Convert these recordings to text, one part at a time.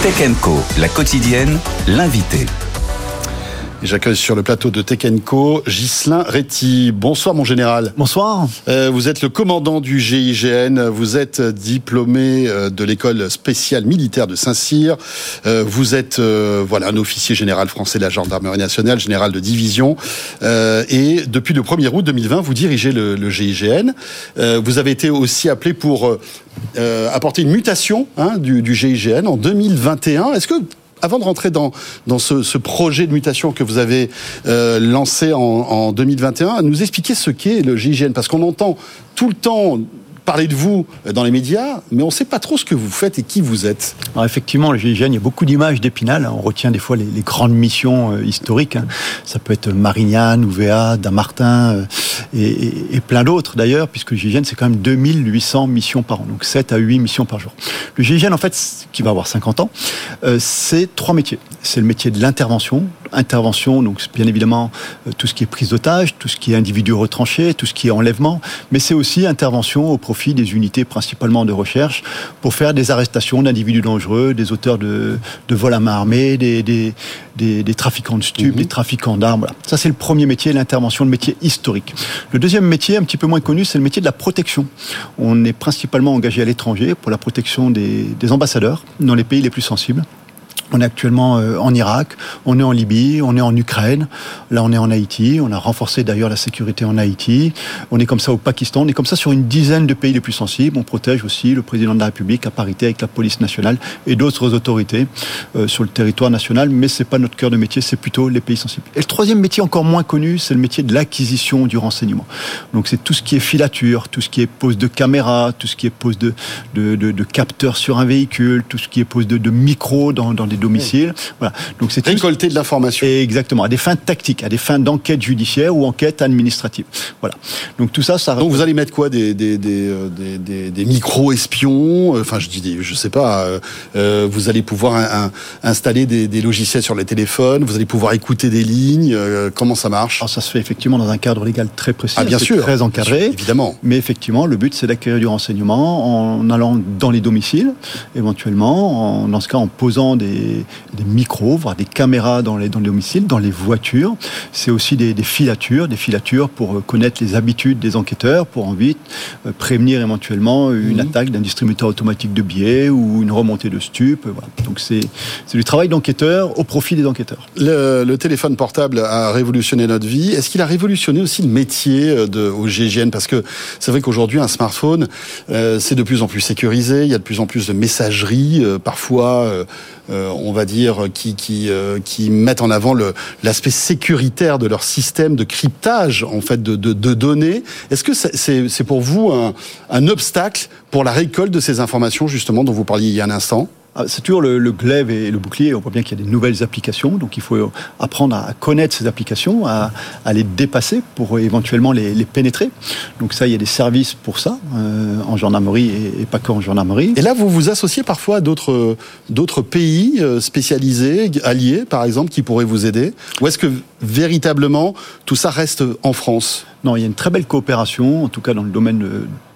Tech & Co, la quotidienne, l'invité. J'accueille sur le plateau de Tech & Co, Ghislain Réty. Bonsoir mon général. Bonsoir. Vous êtes le commandant du GIGN, vous êtes diplômé de l'école spéciale militaire de Saint-Cyr. Vous êtes un officier général français de la gendarmerie nationale, général de division. Et depuis le 1er août 2020, vous dirigez le GIGN. Vous avez été aussi appelé pour apporter une mutation du GIGN en 2021. Est-ce que, avant de rentrer dans ce projet de mutation que vous avez lancé en 2021, nous expliquer ce qu'est le GIGN, parce qu'on entend tout le temps parler de vous dans les médias, mais on ne sait pas trop ce que vous faites et qui vous êtes. Alors effectivement, le GIGN, il y a beaucoup d'images d'Épinal. On retient des fois les grandes missions historiques. Ça peut être Marignane, Ouvéa, Dammartin et plein d'autres d'ailleurs, puisque le GIGN, c'est quand même 2800 missions par an, donc 7 à 8 missions par jour. Le GIGN, en fait, qui va avoir 50 ans, c'est 3 métiers. C'est le métier de l'intervention, donc bien évidemment tout ce qui est prise d'otage, tout ce qui est individus retranchés, tout ce qui est enlèvement, mais c'est aussi intervention au profit des unités principalement de recherche pour faire des arrestations d'individus dangereux, des auteurs de vols à main armée, des trafiquants de stupes, des trafiquants d'armes. Voilà. Ça c'est le premier métier, l'intervention, le métier historique. Le deuxième métier, un petit peu moins connu, c'est le métier de la protection. On est principalement engagé à l'étranger pour la protection des ambassadeurs dans les pays les plus sensibles. On est actuellement en Irak, on est en Libye, on est en Ukraine, là on est en Haïti, on a renforcé d'ailleurs la sécurité en Haïti, on est comme ça au Pakistan, on est comme ça sur une dizaine de pays les plus sensibles, on protège aussi le président de la République à parité avec la police nationale et d'autres autorités sur le territoire national, mais c'est pas notre cœur de métier, c'est plutôt les pays sensibles. Et le troisième métier encore moins connu, c'est le métier de l'acquisition du renseignement. Donc c'est tout ce qui est filature, tout ce qui est pose de caméras, tout ce qui est pose de capteurs sur un véhicule, tout ce qui est pose de micros dans des domiciles. Voilà. Donc c'est récolter de l'information. Exactement, à des fins tactiques, à des fins d'enquête judiciaire ou enquête administrative. Voilà. Donc tout ça. Donc vous allez mettre quoi, des micro-espions. Enfin, je sais pas. Vous allez pouvoir installer des logiciels sur les téléphones. Vous allez pouvoir écouter des lignes. Comment ça marche ? Alors ça se fait effectivement dans un cadre légal très précis, bien sûr, très encadré, bien sûr, évidemment. Mais effectivement, le but c'est d'acquérir du renseignement en allant dans les domiciles, éventuellement, dans ce cas en posant des micros, voire des caméras dans les domiciles, dans les voitures. C'est aussi des filatures pour connaître les habitudes des enquêteurs, pour ensuite prévenir éventuellement une attaque d'un distributeur automatique de billets ou une remontée de stupes. Voilà. Donc c'est du travail d'enquêteur au profit des enquêteurs. Le téléphone portable a révolutionné notre vie. Est-ce qu'il a révolutionné aussi le métier au GIGN ? Parce que c'est vrai qu'aujourd'hui, un smartphone, c'est de plus en plus sécurisé. Il y a de plus en plus de messageries, parfois on va dire, qui mettent en avant l'aspect sécuritaire de leur système de cryptage, en fait, de données. Est-ce que c'est pour vous un obstacle pour la récolte de ces informations, justement, dont vous parliez il y a un instant ? C'est toujours le glaive et le bouclier. On voit bien qu'il y a des nouvelles applications, donc il faut apprendre à connaître ces applications, à les dépasser pour éventuellement les pénétrer. Donc ça, il y a des services pour ça, en gendarmerie et pas qu'en gendarmerie. Et là, vous vous associez parfois à d'autres pays spécialisés, alliés, par exemple, qui pourraient vous aider ? Ou est-ce que véritablement tout ça reste en France ? Non, il y a une très belle coopération, en tout cas dans le domaine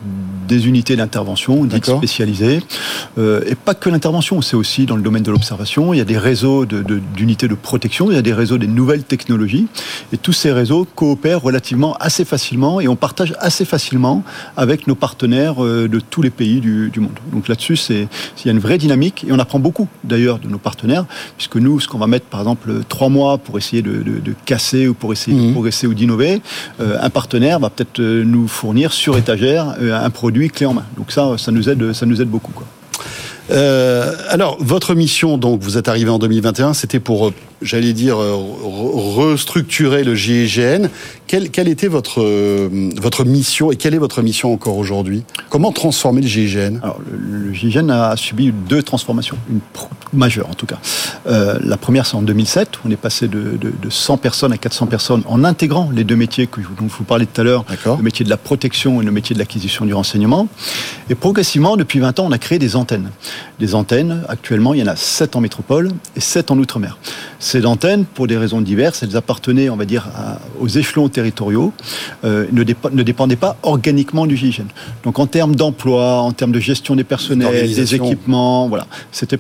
des unités d'intervention, dites spécialisées. Et pas que l'intervention, c'est aussi dans le domaine de l'observation. Il y a des réseaux d'unités de protection, il y a des réseaux des nouvelles technologies. Et tous ces réseaux coopèrent relativement assez facilement et on partage assez facilement avec nos partenaires de tous les pays du monde. Donc là-dessus, il y a une vraie dynamique et on apprend beaucoup d'ailleurs de nos partenaires, puisque nous, ce qu'on va mettre par exemple 3 mois pour essayer de casser ou pour essayer de progresser ou d'innover, un partenaire va peut-être nous fournir sur étagère un produit clé en main. Donc ça nous aide beaucoup, quoi. Alors, votre mission, donc, vous êtes arrivé en 2021, c'était pour, j'allais dire, restructurer le GIGN. Quelle était votre mission et quelle est votre mission encore aujourd'hui ? Comment transformer le GIGN ? Alors, le GIGN a subi 2 transformations, une majeure en tout cas. La première, c'est en 2007, on est passé de 100 personnes à 400 personnes en intégrant les 2 métiers dont je vous parlais tout à l'heure, le métier de la protection et le métier de l'acquisition du renseignement. Et progressivement, depuis 20 ans, on a créé des antennes. Des antennes, actuellement, il y en a 7 en métropole et 7 en outre-mer. Ces antennes, pour des raisons diverses, elles appartenaient, on va dire, aux échelons territoriaux, ne dépendaient pas organiquement du GIGN. Donc en termes d'emploi, en termes de gestion des personnels, des équipements, voilà, c'était pas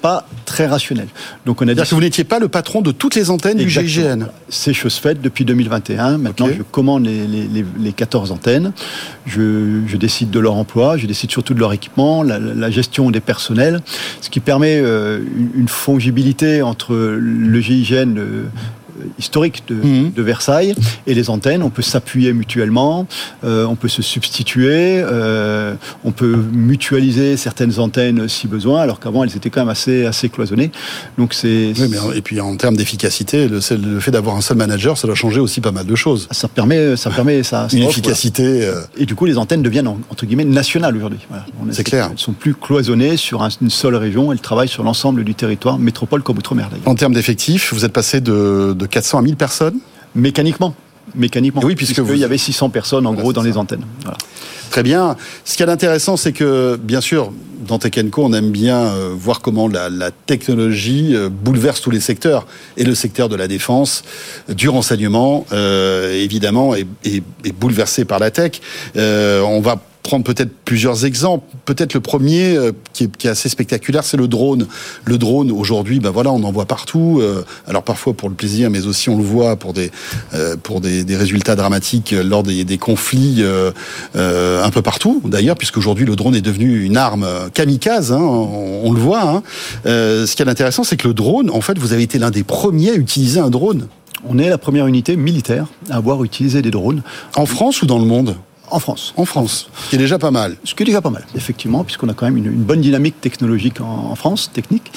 très rationnelle. Donc on a C'est-à-dire que vous n'étiez pas le patron de toutes les antennes du GIGN. C'est chose faite depuis 2021. Maintenant, je commande les 14 antennes. Je décide de leur emploi, je décide surtout de leur équipement, la gestion des personnels, ce qui permet une fongibilité entre le GIGN historique de Versailles et les antennes. On peut s'appuyer mutuellement, on peut se substituer, on peut mutualiser certaines antennes si besoin, alors qu'avant elles étaient quand même assez cloisonnées. Donc et puis en termes d'efficacité, le fait d'avoir un seul manager, ça doit changer aussi pas mal de choses. Ça permet ça une efficacité. Voilà. Et du coup, les antennes deviennent entre guillemets nationales aujourd'hui. Voilà. C'est clair. Elles sont plus cloisonnées sur une seule région. Elles travaillent sur l'ensemble du territoire, métropole comme outre-mer d'ailleurs. En termes d'effectifs, vous êtes passé de 400 à 1000 personnes. Mécaniquement. Oui, puisque il y avait 600 personnes en gros dans les antennes. Voilà. Très bien. Ce qui est intéressant, c'est que, bien sûr, dans Tech & Co, on aime bien voir comment la technologie bouleverse tous les secteurs. Et le secteur de la défense, du renseignement, évidemment, est bouleversé par la tech. On va prendre peut-être plusieurs exemples. Peut-être le premier qui est assez spectaculaire, c'est le drone. Le drone, aujourd'hui, on en voit partout. Alors parfois pour le plaisir, mais aussi on le voit pour des résultats dramatiques lors des conflits un peu partout. D'ailleurs, puisqu'aujourd'hui le drone est devenu une arme kamikaze, on le voit. Ce qui est intéressant, c'est que le drone, en fait, vous avez été l'un des premiers à utiliser un drone. On est la première unité militaire à avoir utilisé des drones. En France ou dans le monde ? En France. En France, ce qui est déjà pas mal. Ce qui est déjà pas mal, effectivement, puisqu'on a quand même une bonne dynamique technologique en France, technique.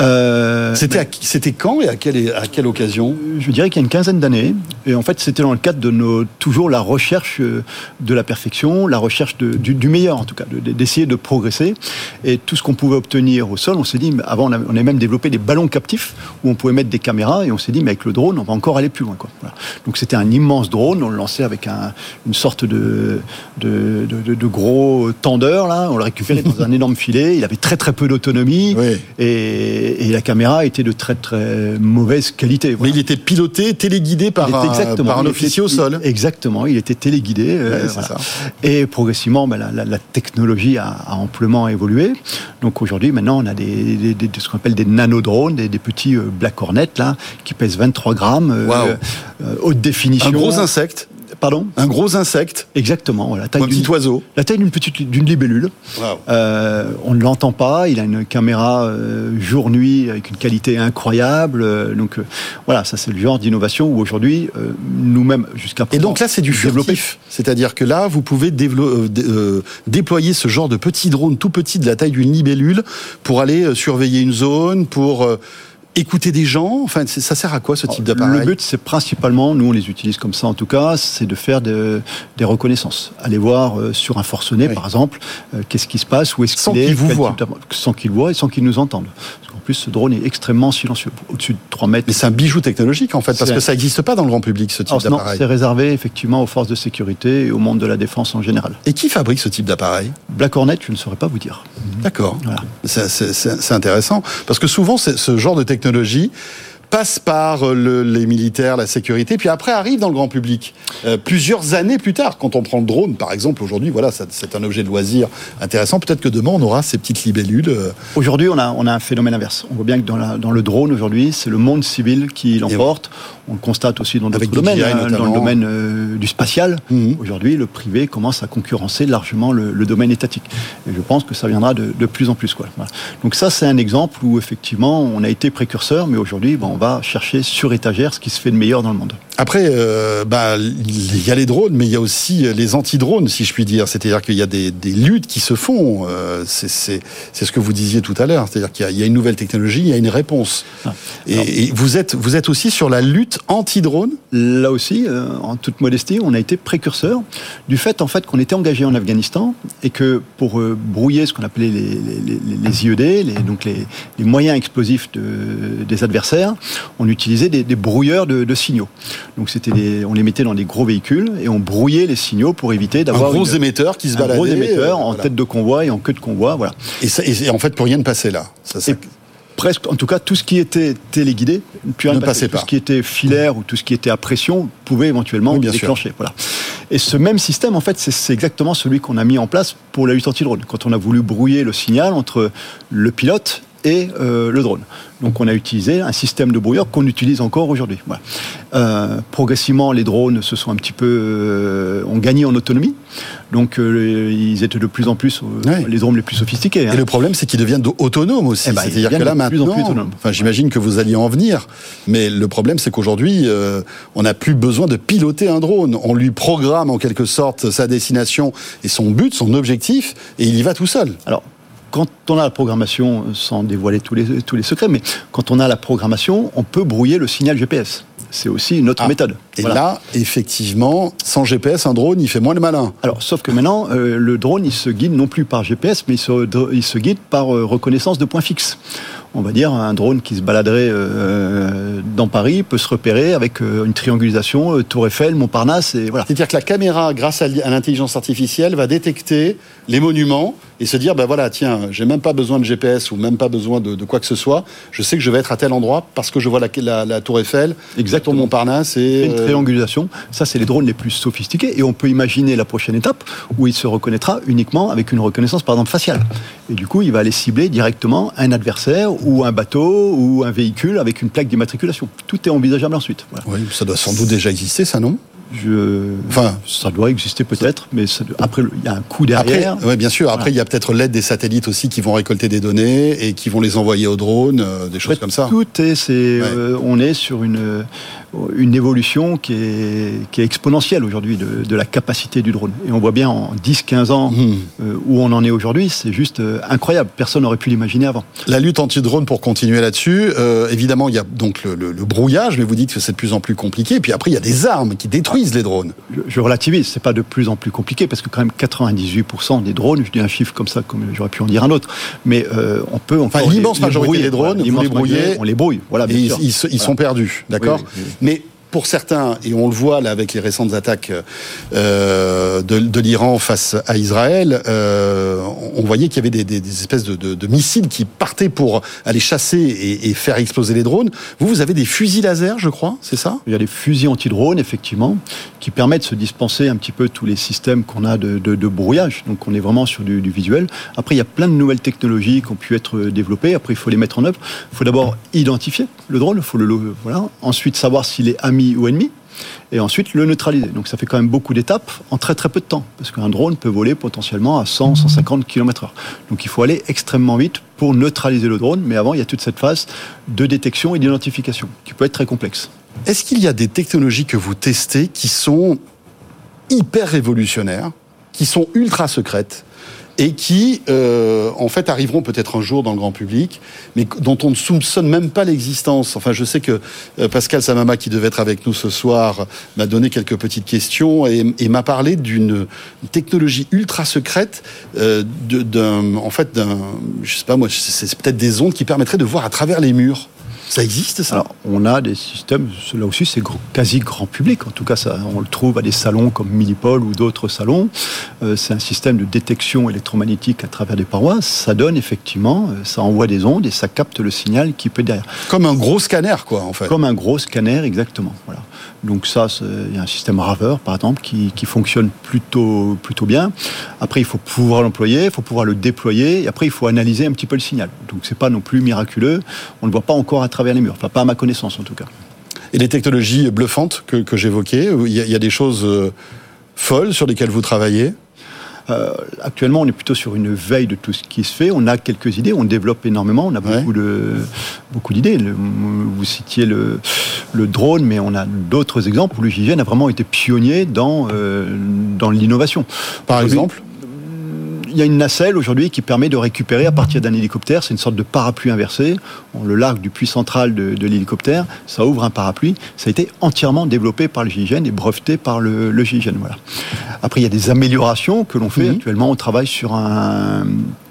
C'était quand et à quelle occasion ? Je dirais qu'il y a une quinzaine d'années. Et en fait, c'était dans le cadre de toujours la recherche de la perfection, la recherche du meilleur, en tout cas, d'essayer de progresser. Et tout ce qu'on pouvait obtenir au sol, on s'est dit, avant, on a même développé des ballons captifs où on pouvait mettre des caméras. Et on s'est dit, mais avec le drone, on va encore aller plus loin, quoi. Voilà. Donc c'était un immense drone. On le lançait avec une sorte de gros tendeurs, là. On le récupérait dans un énorme filet. Il avait très très peu d'autonomie. Oui. Et la caméra était de très très mauvaise qualité. Voilà. Mais il était piloté, téléguidé par un officier au sol. Exactement, il était téléguidé. Voilà. Ça. Et progressivement, la technologie a amplement évolué. Donc aujourd'hui, maintenant, on a ce qu'on appelle des nanodrones, des petits Black Hornet, là, qui pèsent 23 grammes, haute définition. Un gros insecte. Pardon ? Un gros insecte. Exactement. Voilà, un petit oiseau. La taille d'une libellule. Wow. On ne l'entend pas. Il a une caméra jour-nuit avec une qualité incroyable. Donc voilà, ça c'est le genre d'innovation où aujourd'hui, nous-mêmes, jusqu'à présent... Et donc là, c'est du furtif. C'est-à-dire que là, vous pouvez déployer ce genre de petit drone tout petit de la taille d'une libellule pour aller surveiller une zone, pour... écouter des gens, enfin, ça sert à quoi ce type d'appareil ? Le but, c'est principalement, nous on les utilise comme ça en tout cas, c'est de faire des reconnaissances. Aller voir sur un forcené, par exemple, qu'est-ce qui se passe, où est-ce qu'il est, sans qu'il vous voit. Sans qu'il voit et sans qu'il nous entende. Parce qu'en plus, ce drone est extrêmement silencieux, au-dessus de 3 mètres. Mais c'est un bijou technologique en fait, parce que ça n'existe pas dans le grand public, ce type d'appareil. Non, c'est réservé effectivement aux forces de sécurité et au monde de la défense en général. Et qui fabrique ce type d'appareil ? Black Hornet, je ne saurais pas vous dire. D'accord. Voilà. C'est intéressant, parce que souvent, ce genre de technologie passe par les militaires, la sécurité, puis après arrive dans le grand public. Plusieurs années plus tard, quand on prend le drone, par exemple, aujourd'hui, voilà, c'est un objet de loisir intéressant. Peut-être que demain, on aura ces petites libellules. Aujourd'hui, on a un phénomène inverse. On voit bien que dans le drone, aujourd'hui, c'est le monde civil qui l'emporte. On le constate aussi dans d'autres domaines, dans le domaine du spatial. Aujourd'hui, le privé commence à concurrencer largement le domaine étatique. Et je pense que ça viendra de plus en plus, quoi. Voilà. Donc ça, c'est un exemple où, effectivement, on a été précurseur, mais aujourd'hui, on va chercher sur étagère ce qui se fait de meilleur dans le monde. Après, il y a les drones, mais il y a aussi les anti-drones, si je puis dire. C'est-à-dire qu'il y a des luttes qui se font. C'est ce que vous disiez tout à l'heure. C'est-à-dire qu'il y a une nouvelle technologie, il y a une réponse. Et vous êtes aussi sur la lutte anti-drone ? Là aussi, en toute modestie, on a été précurseur du fait, en fait, qu'on était engagé en Afghanistan et que pour brouiller ce qu'on appelait les IED, donc les moyens explosifs des adversaires, on utilisait des brouilleurs de signaux. Donc on les mettait dans des gros véhicules et on brouillait les signaux pour éviter d'avoir un gros émetteur qui se baladait. Un gros émetteur en tête de convoi et en queue de convoi, voilà. Et en fait, pour rien ne passer là. Presque, en tout cas, tout ce qui était téléguidé, plus rien ne passait. Tout ce qui était filaire ou tout ce qui était à pression pouvait éventuellement déclencher. Voilà. Et ce même système, en fait, c'est exactement celui qu'on a mis en place pour la lutte anti-drone. Quand on a voulu brouiller le signal entre le pilote et le drone. Donc on a utilisé un système de brouilleur qu'on utilise encore aujourd'hui. Voilà. Progressivement, les drones se sont un petit peu ont gagné en autonomie. Donc ils étaient de plus en plus les drones les plus sophistiqués. Et le problème, c'est qu'ils deviennent autonomes aussi. C'est-à-dire que là maintenant, j'imagine que vous alliez en venir, mais le problème, c'est qu'aujourd'hui, on n'a plus besoin de piloter un drone. On lui programme en quelque sorte sa destination et son but, son objectif, et il y va tout seul. Alors, quand on a la programmation, sans dévoiler tous les secrets, mais quand on a la programmation, on peut brouiller le signal GPS. C'est aussi une autre méthode. Et là, effectivement, sans GPS, un drone, il fait moins le malin. Alors, sauf que maintenant, le drone, il se guide non plus par GPS, mais il se guide par reconnaissance de points fixes. On va dire, un drone qui se baladerait dans Paris peut se repérer avec une triangulation, Tour Eiffel, Montparnasse, et voilà. C'est-à-dire que la caméra, grâce à l'intelligence artificielle, va détecter les monuments et se dire, ben voilà, tiens, j'ai même pas besoin de GPS ou même pas besoin de quoi que ce soit. Je sais que je vais être à tel endroit parce que je vois la Tour Eiffel, exactement, Montparnasse et une triangulation. Ça, c'est les drones les plus sophistiqués et on peut imaginer la prochaine étape où il se reconnaîtra uniquement avec une reconnaissance, par exemple, faciale. Et du coup, il va aller cibler directement un adversaire ou un bateau ou un véhicule avec une plaque d'immatriculation. Tout est envisageable ensuite. Voilà. Oui, ça doit sans doute déjà exister, ça, non ? Ça doit exister peut-être, mais après, il y a un coût derrière. Oui, bien sûr. Après, il y a peut-être l'aide des satellites aussi qui vont récolter des données et qui vont les envoyer aux drones, des choses comme ça. On est sur une évolution qui est exponentielle aujourd'hui de la capacité du drone. Et on voit bien en 10-15 ans où on en est aujourd'hui, c'est juste incroyable. Personne n'aurait pu l'imaginer avant. La lutte anti-drone, pour continuer là-dessus, évidemment, il y a donc le brouillage, mais vous dites que c'est de plus en plus compliqué. Et puis après, il y a des armes qui détruisent les drones. Je relativise, c'est pas de plus en plus compliqué, parce que quand même 98% des drones, je dis un chiffre comme ça, comme j'aurais pu en dire un autre, mais on peut encore l'immense majorité des drones, vous les brouillez, on les brouille. Voilà, et ils sont perdus, d'accord ? Oui. Mais pour certains, et on le voit là avec les récentes attaques de l'Iran face à Israël, on voyait qu'il y avait des espèces de missiles qui partaient pour aller chasser et faire exploser les drones. Vous avez des fusils laser, je crois, c'est ça ? Il y a des fusils anti-drones, effectivement, qui permettent de se dispenser un petit peu tous les systèmes qu'on a de brouillage. Donc on est vraiment sur du visuel. Après, il y a plein de nouvelles technologies qui ont pu être développées. Après, il faut les mettre en œuvre. Il faut d'abord identifier le drone. Il faut voilà. Ensuite, savoir s'il est ami ou ennemi, et ensuite le neutraliser. Donc ça fait quand même beaucoup d'étapes en très très peu de temps, parce qu'un drone peut voler potentiellement à 100-150 km/h. Donc il faut aller extrêmement vite pour neutraliser le drone, mais avant il y a toute cette phase de détection et d'identification, qui peut être très complexe. Est-ce qu'il y a des technologies que vous testez qui sont hyper révolutionnaires, qui sont ultra secrètes, et qui, en fait, arriveront peut-être un jour dans le grand public, mais dont on ne soupçonne même pas l'existence. Enfin, je sais que Pascal Samama, qui devait être avec nous ce soir, m'a donné quelques petites questions et m'a parlé d'une technologie ultra secrète, je sais pas moi, c'est peut-être des ondes qui permettraient de voir à travers les murs. Ça existe, ça ? Alors, on a des systèmes, là aussi c'est quasi grand public, en tout cas ça, on le trouve à des salons comme Milipol ou d'autres salons. C'est un système de détection électromagnétique à travers des parois. Ça donne effectivement, ça envoie des ondes et ça capte le signal qui peut être derrière. Comme un gros scanner, quoi, en fait. Comme un gros scanner, exactement. Voilà. Donc ça, il y a un système Raver, par exemple, qui fonctionne plutôt bien. Après, il faut pouvoir l'employer, il faut pouvoir le déployer, et après, il faut analyser un petit peu le signal. Donc c'est pas non plus miraculeux. On ne le voit pas encore à travers les murs. Enfin, pas à ma connaissance, en tout cas. Et les technologies bluffantes que j'évoquais, il y a des choses folles sur lesquelles vous travaillez ? Actuellement, on est plutôt sur une veille de tout ce qui se fait. On a quelques idées, on développe énormément, on a beaucoup d'idées. Vous citiez le drone, mais on a d'autres exemples où le GIGN a vraiment été pionnier dans l'innovation. Par exemple ? Il y a une nacelle aujourd'hui qui permet de récupérer à partir d'un hélicoptère. C'est une sorte de parapluie inversé. On le largue du puits central de l'hélicoptère. Ça ouvre un parapluie. Ça a été entièrement développé par le GIGN et breveté par le GIGN. Voilà. Après, il y a des améliorations que l'on fait. Actuellement, on travaille sur un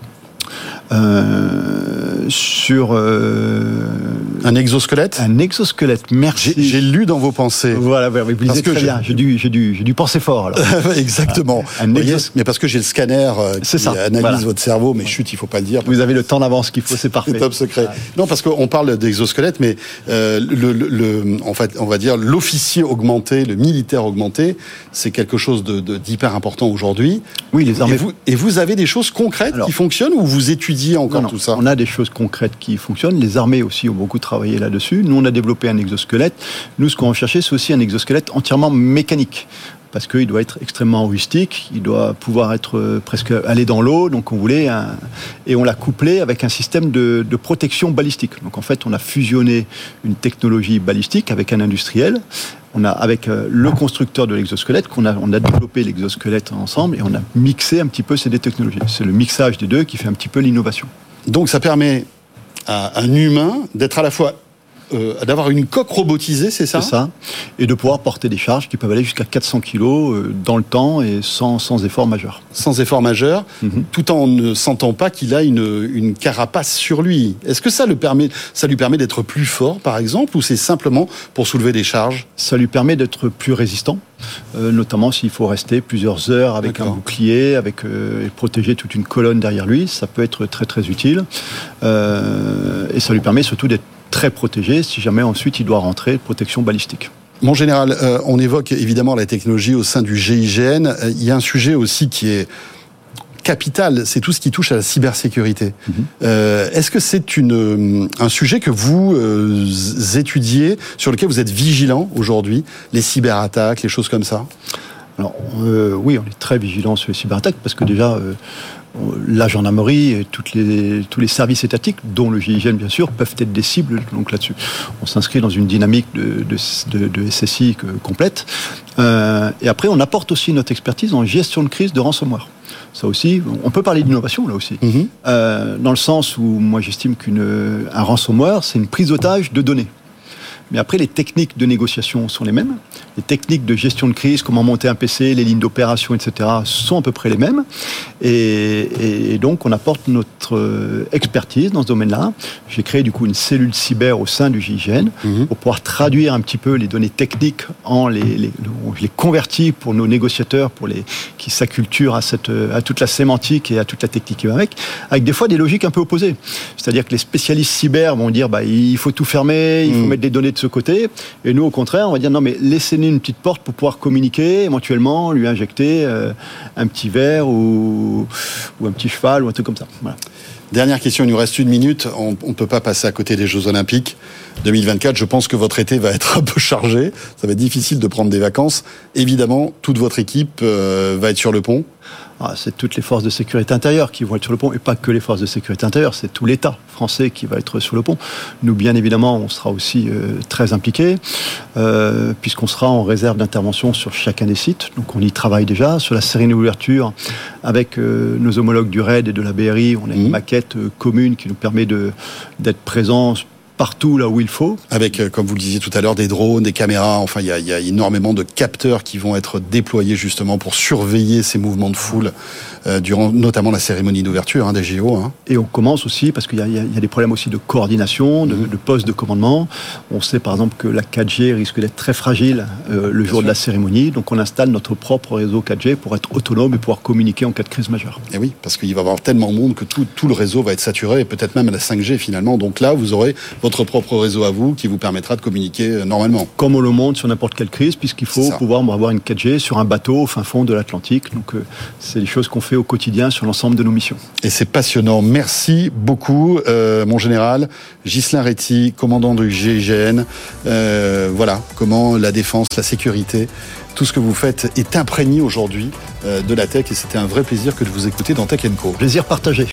exosquelette. Un exosquelette, merci. J'ai lu dans vos pensées. Voilà, vous lisez très bien. J'ai dû penser fort. Alors. Exactement. Mais parce que j'ai le scanner qui analyse votre cerveau, mais chut, il faut pas le dire. Vous avez le temps d'avance qu'il faut, c'est parfait. C'est top secret. Ouais. Non, parce qu'on parle d'exosquelette, mais en fait, on va dire l'officier augmenté, le militaire augmenté, c'est quelque chose d'hyper important aujourd'hui. Oui, les armées. Et vous avez des choses concrètes qui fonctionnent ou vous étudiez étudié encore tout ça. On a des choses concrètes qui fonctionnent. Les armées aussi ont beaucoup travaillé là-dessus. Nous, on a développé un exosquelette. Nous, ce qu'on recherchait, c'est aussi un exosquelette entièrement mécanique. Parce qu'il doit être extrêmement rustique, il doit pouvoir être presque aller dans l'eau, donc on voulait et on l'a couplé avec un système de protection balistique. Donc en fait, on a fusionné une technologie balistique avec un industriel. On a avec le constructeur de l'exosquelette on a développé l'exosquelette ensemble et on a mixé un petit peu ces deux technologies. C'est le mixage des deux qui fait un petit peu l'innovation. Donc ça permet à un humain d'être à la fois d'avoir une coque robotisée, c'est ça ? C'est ça, et de pouvoir porter des charges qui peuvent aller jusqu'à 400 kilos dans le temps et sans effort majeur. Sans effort majeur, tout en ne sentant pas qu'il a une carapace sur lui. Est-ce que ça lui permet d'être plus fort, par exemple, ou c'est simplement pour soulever des charges ? Ça lui permet d'être plus résistant, notamment s'il faut rester plusieurs heures avec un bouclier, et protéger toute une colonne derrière lui. Ça peut être très très utile, et ça lui permet surtout d'être très protégé si jamais ensuite il doit rentrer, protection balistique. Mon général, on évoque évidemment la technologie au sein du GIGN. Il y a un sujet aussi qui est capital, c'est tout ce qui touche à la cybersécurité. Est-ce que c'est un sujet que vous étudiez, sur lequel vous êtes vigilant aujourd'hui, les cyberattaques, les choses comme ça ? Alors, oui, on est très vigilant sur les cyberattaques parce que déjà, la gendarmerie et tous les services étatiques, dont le GIGN bien sûr, peuvent être des cibles. Donc là-dessus, on s'inscrit dans une dynamique de SSI complète. Et après, on apporte aussi notre expertise en gestion de crise de ransomware. Ça aussi, on peut parler d'innovation là aussi. Dans le sens où moi j'estime qu'un ransomware, c'est une prise d'otage de données. Mais après, les techniques de négociation sont les mêmes. Les techniques de gestion de crise, comment monter un PC, les lignes d'opération, etc., sont à peu près les mêmes. Et donc, on apporte notre expertise dans ce domaine-là. J'ai créé du coup une cellule cyber au sein du GIGN pour pouvoir traduire un petit peu les données techniques je les convertis pour nos négociateurs, qui s'acculturent à toute la sémantique et à toute la technique qui va avec des fois des logiques un peu opposées. C'est-à-dire que les spécialistes cyber vont dire il faut tout fermer, il faut mettre des données de ce côté, et nous au contraire on va dire non mais laissez-nous une petite porte pour pouvoir communiquer, éventuellement lui injecter un petit verre ou un petit cheval ou un truc comme ça. Voilà. Dernière question, il nous reste 1 minute, on ne peut pas passer à côté des Jeux Olympiques 2024, je pense que votre été va être un peu chargé, ça va être difficile de prendre des vacances, évidemment toute votre équipe va être sur le pont. C'est toutes les forces de sécurité intérieure qui vont être sur le pont, et pas que les forces de sécurité intérieure, c'est tout l'État français qui va être sur le pont. Nous, bien évidemment, on sera aussi très impliqués, puisqu'on sera en réserve d'intervention sur chacun des sites. Donc on y travaille déjà. Sur la cérémonie d'ouverture, avec nos homologues du RAID et de la BRI, on a une maquette commune qui nous permet d'être présents partout là où il faut. Avec, comme vous le disiez tout à l'heure, des drones, des caméras, enfin il y a énormément de capteurs qui vont être déployés justement pour surveiller ces mouvements de foule durant notamment la cérémonie d'ouverture des JO. Et on commence aussi, parce qu'il y a des problèmes aussi de coordination, de postes de commandement. On sait par exemple que la 4G risque d'être très fragile le jour de la cérémonie, donc on installe notre propre réseau 4G pour être autonome et pouvoir communiquer en cas de crise majeure. Et oui, parce qu'il va y avoir tellement de monde que tout le réseau va être saturé, et peut-être même à la 5G finalement. Donc là, vous aurez votre propre réseau à vous qui vous permettra de communiquer normalement. Comme on le montre sur n'importe quelle crise, puisqu'il faut pouvoir avoir une 4G sur un bateau au fin fond de l'Atlantique. Donc c'est des choses qu'on fait au quotidien sur l'ensemble de nos missions. Et c'est passionnant. Merci beaucoup, mon général. Ghislain Réty, commandant du GIGN. Voilà comment la défense, la sécurité, tout ce que vous faites est imprégné aujourd'hui de la tech. Et c'était un vrai plaisir que de vous écouter dans Tech & Co. Plaisir partagé.